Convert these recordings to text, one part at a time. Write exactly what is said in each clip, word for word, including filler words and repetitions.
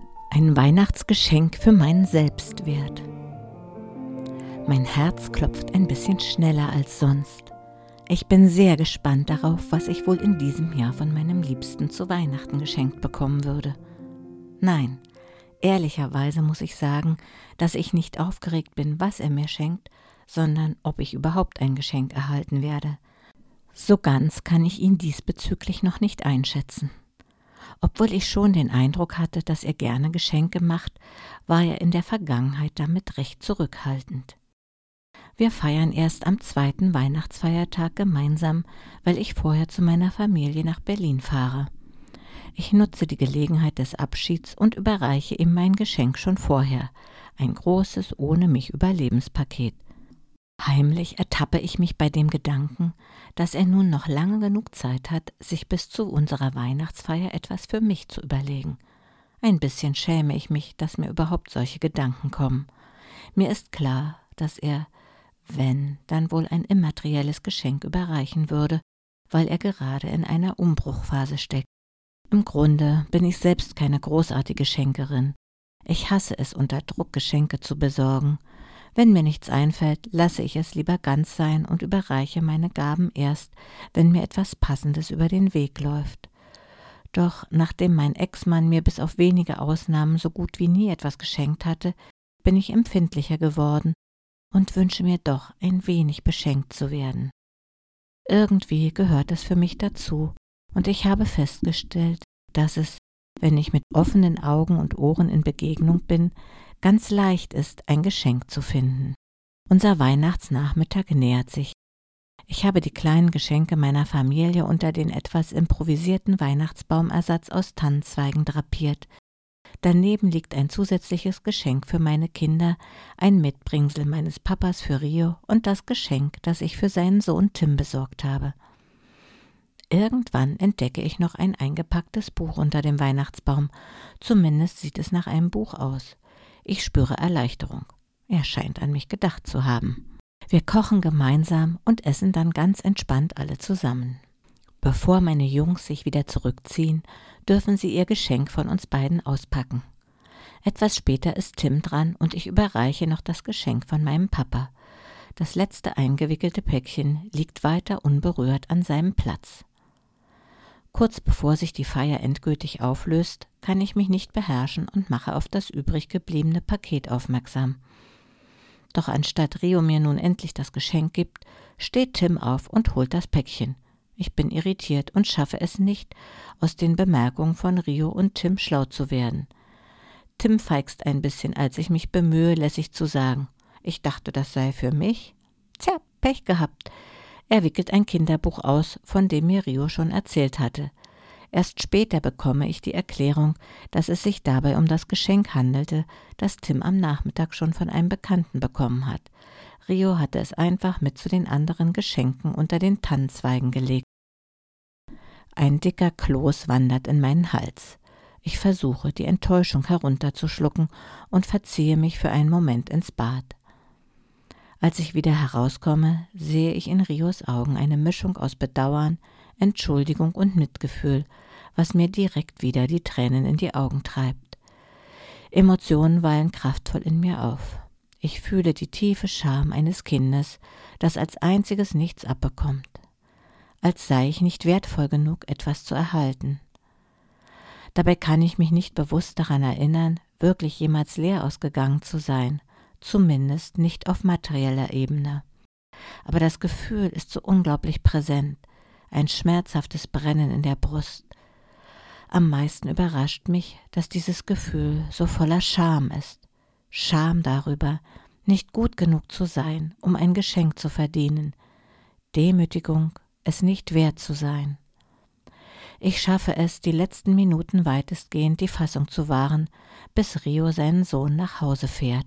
Ein Weihnachtsgeschenk für meinen Selbstwert. Mein Herz klopft ein bisschen schneller als sonst. Ich bin sehr gespannt darauf, was ich wohl in diesem Jahr von meinem Liebsten zu Weihnachten geschenkt bekommen würde. Nein, ehrlicherweise muss ich sagen, dass ich nicht aufgeregt bin, was er mir schenkt, sondern ob ich überhaupt ein Geschenk erhalten werde. So ganz kann ich ihn diesbezüglich noch nicht einschätzen. Obwohl ich schon den Eindruck hatte, dass er gerne Geschenke macht, war er in der Vergangenheit damit recht zurückhaltend. Wir feiern erst am zweiten Weihnachtsfeiertag gemeinsam, weil ich vorher zu meiner Familie nach Berlin fahre. Ich nutze die Gelegenheit des Abschieds und überreiche ihm mein Geschenk schon vorher, ein großes Ohne-mich-Überlebenspaket. Heimlich ertappe ich mich bei dem Gedanken, dass er nun noch lange genug Zeit hat, sich bis zu unserer Weihnachtsfeier etwas für mich zu überlegen. Ein bisschen schäme ich mich, dass mir überhaupt solche Gedanken kommen. Mir ist klar, dass er, wenn, dann wohl ein immaterielles Geschenk überreichen würde, weil er gerade in einer Umbruchphase steckt. Im Grunde bin ich selbst keine großartige Schenkerin. Ich hasse es, unter Druck Geschenke zu besorgen. Wenn mir nichts einfällt, lasse ich es lieber ganz sein und überreiche meine Gaben erst, wenn mir etwas Passendes über den Weg läuft. Doch nachdem mein Ex-Mann mir bis auf wenige Ausnahmen so gut wie nie etwas geschenkt hatte, bin ich empfindlicher geworden und wünsche mir doch ein wenig beschenkt zu werden. Irgendwie gehört es für mich dazu, und ich habe festgestellt, dass es, wenn ich mit offenen Augen und Ohren in Begegnung bin, ganz leicht ist, ein Geschenk zu finden. Unser Weihnachtsnachmittag nähert sich. Ich habe die kleinen Geschenke meiner Familie unter den etwas improvisierten Weihnachtsbaumersatz aus Tannenzweigen drapiert. Daneben liegt ein zusätzliches Geschenk für meine Kinder, ein Mitbringsel meines Papas für Rio und das Geschenk, das ich für seinen Sohn Tim besorgt habe. Irgendwann entdecke ich noch ein eingepacktes Buch unter dem Weihnachtsbaum. Zumindest sieht es nach einem Buch aus. Ich spüre Erleichterung. Er scheint an mich gedacht zu haben. Wir kochen gemeinsam und essen dann ganz entspannt alle zusammen. Bevor meine Jungs sich wieder zurückziehen, dürfen sie ihr Geschenk von uns beiden auspacken. Etwas später ist Tim dran und ich überreiche noch das Geschenk von meinem Papa. Das letzte eingewickelte Päckchen liegt weiter unberührt an seinem Platz. Kurz bevor sich die Feier endgültig auflöst, kann ich mich nicht beherrschen und mache auf das übrig gebliebene Paket aufmerksam. Doch anstatt Rio mir nun endlich das Geschenk gibt, steht Tim auf und holt das Päckchen. Ich bin irritiert und schaffe es nicht, aus den Bemerkungen von Rio und Tim schlau zu werden. Tim feixt ein bisschen, als ich mich bemühe, lässig zu sagen: Ich dachte, das sei für mich. Tja, Pech gehabt. Er wickelt ein Kinderbuch aus, von dem mir Rio schon erzählt hatte. Erst später bekomme ich die Erklärung, dass es sich dabei um das Geschenk handelte, das Tim am Nachmittag schon von einem Bekannten bekommen hat. Rio hatte es einfach mit zu den anderen Geschenken unter den Tannenzweigen gelegt. Ein dicker Kloß wandert in meinen Hals. Ich versuche, die Enttäuschung herunterzuschlucken und verziehe mich für einen Moment ins Bad. Als ich wieder herauskomme, sehe ich in Rios Augen eine Mischung aus Bedauern, Entschuldigung und Mitgefühl, was mir direkt wieder die Tränen in die Augen treibt. Emotionen wallen kraftvoll in mir auf. Ich fühle die tiefe Scham eines Kindes, das als einziges nichts abbekommt. Als sei ich nicht wertvoll genug, etwas zu erhalten. Dabei kann ich mich nicht bewusst daran erinnern, wirklich jemals leer ausgegangen zu sein. Zumindest nicht auf materieller Ebene. Aber das Gefühl ist so unglaublich präsent, ein schmerzhaftes Brennen in der Brust. Am meisten überrascht mich, dass dieses Gefühl so voller Scham ist. Scham darüber, nicht gut genug zu sein, um ein Geschenk zu verdienen. Demütigung, es nicht wert zu sein. Ich schaffe es, die letzten Minuten weitestgehend die Fassung zu wahren, bis Rio seinen Sohn nach Hause fährt.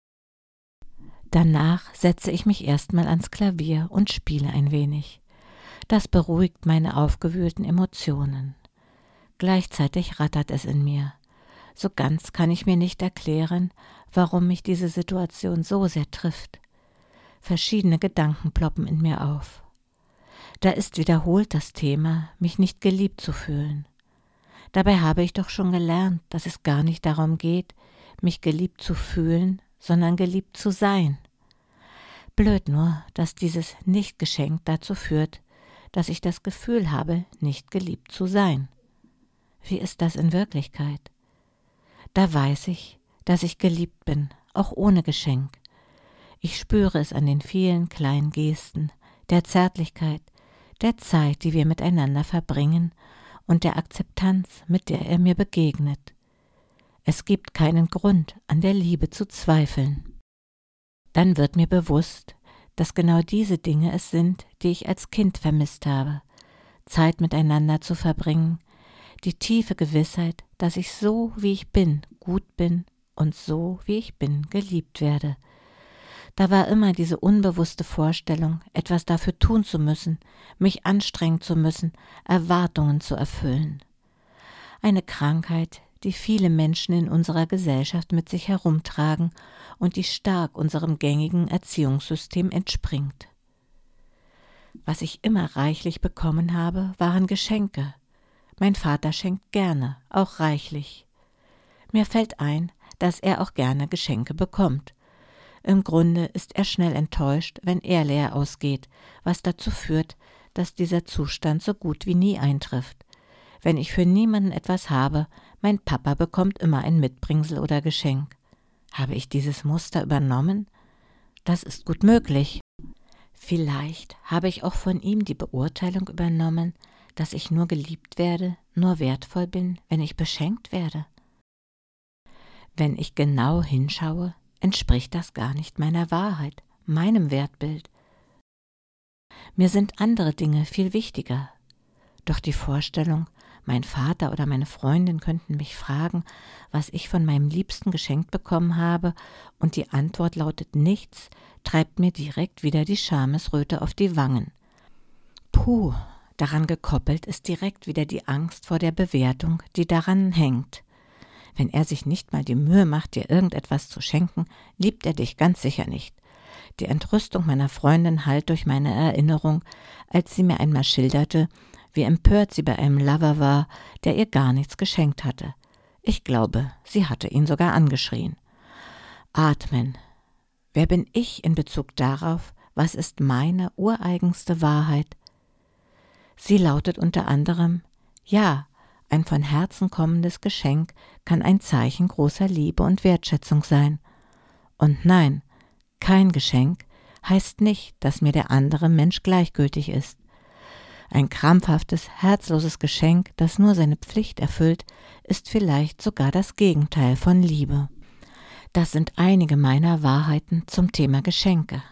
Danach setze ich mich erstmal ans Klavier und spiele ein wenig. Das beruhigt meine aufgewühlten Emotionen. Gleichzeitig rattert es in mir. So ganz kann ich mir nicht erklären, warum mich diese Situation so sehr trifft. Verschiedene Gedanken ploppen in mir auf. Da ist wiederholt das Thema, mich nicht geliebt zu fühlen. Dabei habe ich doch schon gelernt, dass es gar nicht darum geht, mich geliebt zu fühlen, sondern geliebt zu sein. Blöd nur, dass dieses Nicht-Geschenk dazu führt, dass ich das Gefühl habe, nicht geliebt zu sein. Wie ist das in Wirklichkeit? Da weiß ich, dass ich geliebt bin, auch ohne Geschenk. Ich spüre es an den vielen kleinen Gesten, der Zärtlichkeit, der Zeit, die wir miteinander verbringen und der Akzeptanz, mit der er mir begegnet. Es gibt keinen Grund, an der Liebe zu zweifeln. Dann wird mir bewusst, dass genau diese Dinge es sind, die ich als Kind vermisst habe. Zeit miteinander zu verbringen, die tiefe Gewissheit, dass ich so, wie ich bin, gut bin und so, wie ich bin, geliebt werde. Da war immer diese unbewusste Vorstellung, etwas dafür tun zu müssen, mich anstrengen zu müssen, Erwartungen zu erfüllen. Eine Krankheit, die viele Menschen in unserer Gesellschaft mit sich herumtragen und die stark unserem gängigen Erziehungssystem entspringt. Was ich immer reichlich bekommen habe, waren Geschenke. Mein Vater schenkt gerne, auch reichlich. Mir fällt ein, dass er auch gerne Geschenke bekommt. Im Grunde ist er schnell enttäuscht, wenn er leer ausgeht, was dazu führt, dass dieser Zustand so gut wie nie eintrifft. Wenn ich für niemanden etwas habe, mein Papa bekommt immer ein Mitbringsel oder Geschenk. Habe ich dieses Muster übernommen? Das ist gut möglich. Vielleicht habe ich auch von ihm die Beurteilung übernommen, dass ich nur geliebt werde, nur wertvoll bin, wenn ich beschenkt werde. Wenn ich genau hinschaue, entspricht das gar nicht meiner Wahrheit, meinem Wertbild. Mir sind andere Dinge viel wichtiger. Doch die Vorstellung, mein Vater oder meine Freundin könnten mich fragen, was ich von meinem Liebsten geschenkt bekommen habe, und die Antwort lautet nichts, treibt mir direkt wieder die Schamesröte auf die Wangen. Puh, daran gekoppelt ist direkt wieder die Angst vor der Bewertung, die daran hängt. Wenn er sich nicht mal die Mühe macht, dir irgendetwas zu schenken, liebt er dich ganz sicher nicht. Die Entrüstung meiner Freundin hallt durch meine Erinnerung, als sie mir einmal schilderte, wie empört sie bei einem Lover war, der ihr gar nichts geschenkt hatte. Ich glaube, sie hatte ihn sogar angeschrien. Atmen. Wer bin ich in Bezug darauf, was ist meine ureigenste Wahrheit? Sie lautet unter anderem, ja, ein von Herzen kommendes Geschenk kann ein Zeichen großer Liebe und Wertschätzung sein. Und nein, kein Geschenk heißt nicht, dass mir der andere Mensch gleichgültig ist. Ein krampfhaftes, herzloses Geschenk, das nur seine Pflicht erfüllt, ist vielleicht sogar das Gegenteil von Liebe. Das sind einige meiner Wahrheiten zum Thema Geschenke.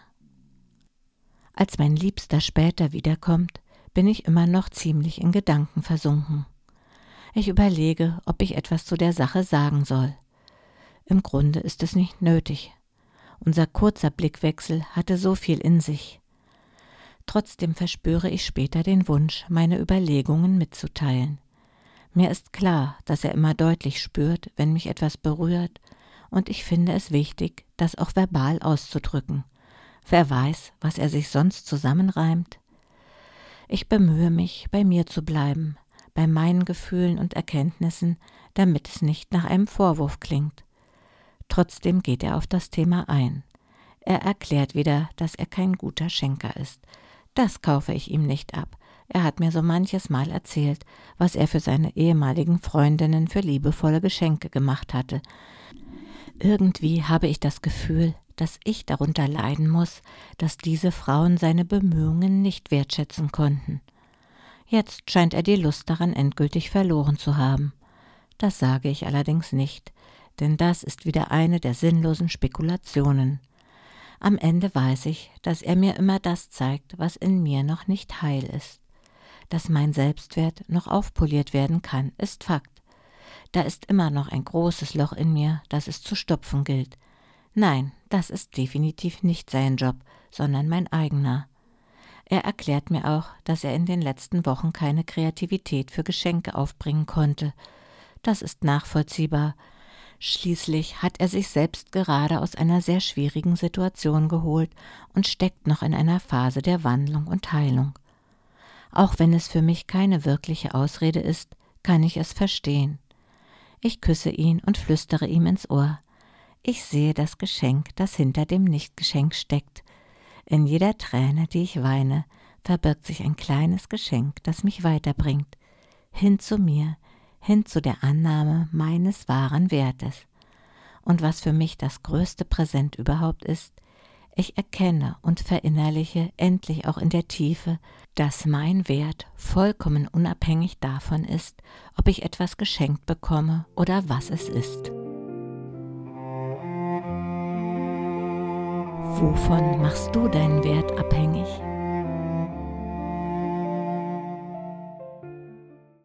Als mein Liebster später wiederkommt, bin ich immer noch ziemlich in Gedanken versunken. Ich überlege, ob ich etwas zu der Sache sagen soll. Im Grunde ist es nicht nötig. Unser kurzer Blickwechsel hatte so viel in sich. Trotzdem verspüre ich später den Wunsch, meine Überlegungen mitzuteilen. Mir ist klar, dass er immer deutlich spürt, wenn mich etwas berührt, und ich finde es wichtig, das auch verbal auszudrücken. Wer weiß, was er sich sonst zusammenreimt? Ich bemühe mich, bei mir zu bleiben, bei meinen Gefühlen und Erkenntnissen, damit es nicht nach einem Vorwurf klingt. Trotzdem geht er auf das Thema ein. Er erklärt wieder, dass er kein guter Schenker ist. Das kaufe ich ihm nicht ab. Er hat mir so manches Mal erzählt, was er für seine ehemaligen Freundinnen für liebevolle Geschenke gemacht hatte. Irgendwie habe ich das Gefühl, dass ich darunter leiden muss, dass diese Frauen seine Bemühungen nicht wertschätzen konnten. Jetzt scheint er die Lust daran endgültig verloren zu haben. Das sage ich allerdings nicht, denn das ist wieder eine der sinnlosen Spekulationen. Am Ende weiß ich, dass er mir immer das zeigt, was in mir noch nicht heil ist. Dass mein Selbstwert noch aufpoliert werden kann, ist Fakt. Da ist immer noch ein großes Loch in mir, das es zu stopfen gilt. Nein, das ist definitiv nicht sein Job, sondern mein eigener. Er erklärt mir auch, dass er in den letzten Wochen keine Kreativität für Geschenke aufbringen konnte. Das ist nachvollziehbar. Schließlich hat er sich selbst gerade aus einer sehr schwierigen Situation geholt und steckt noch in einer Phase der Wandlung und Heilung. Auch wenn es für mich keine wirkliche Ausrede ist, kann ich es verstehen. Ich küsse ihn und flüstere ihm ins Ohr. Ich sehe das Geschenk, das hinter dem Nichtgeschenk steckt. In jeder Träne, die ich weine, verbirgt sich ein kleines Geschenk, das mich weiterbringt. Hin zu mir, hin zu der Annahme meines wahren Wertes. Und was für mich das größte Präsent überhaupt ist, ich erkenne und verinnerliche endlich auch in der Tiefe, dass mein Wert vollkommen unabhängig davon ist, ob ich etwas geschenkt bekomme oder was es ist. Wovon machst du deinen Wert abhängig?